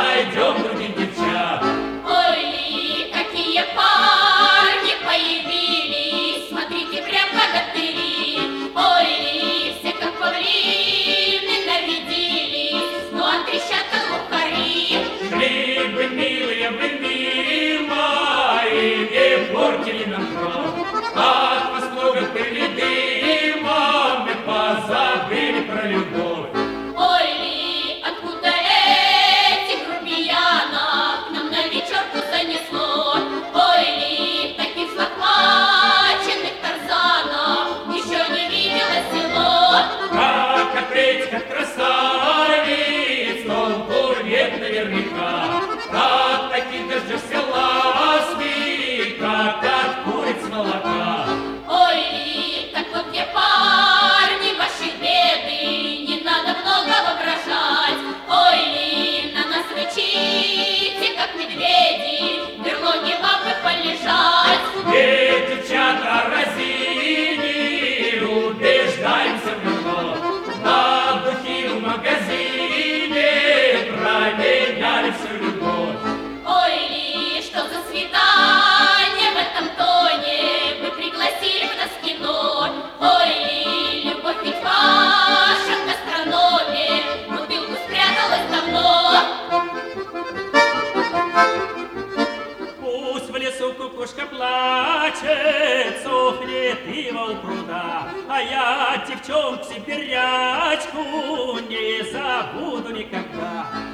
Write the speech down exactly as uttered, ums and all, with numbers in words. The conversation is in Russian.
найдем других девчат. Ой, какие парни появились, смотрите, прям богатыри. Ой, все как павлины нарядились, ну а трещат лухари. Шли бы, милые, вы мимо, и не портили нам кровь. От восторга пыли дыма мы позабыли про любовь. Ой, откуда этих грубиянок нам на вечерку занесло? Ой, таких захваченных тарзанов еще не видела село. Как ответь, как красавиц, толку нет наверняка. От таких дождешься ласки, как от куриц молока. Ой, так вот где парни ваши беды, не надо много воображать. Ой, на нас рычите, как медведи, в берлоге вам бы полежать. Ведь девчата разини, убеждаемся в любовь. На духи в магазине променяли всю любовь. Ой, что за свидание в этом тоне вы пригласили в нас в кино? Ой, любовь ведь в вашем гастрономе в бутылку спряталась давно. Пусть в лесу кукушка плачет, сохнет ива у пруда, а я девчонку сибирячку не забуду никогда.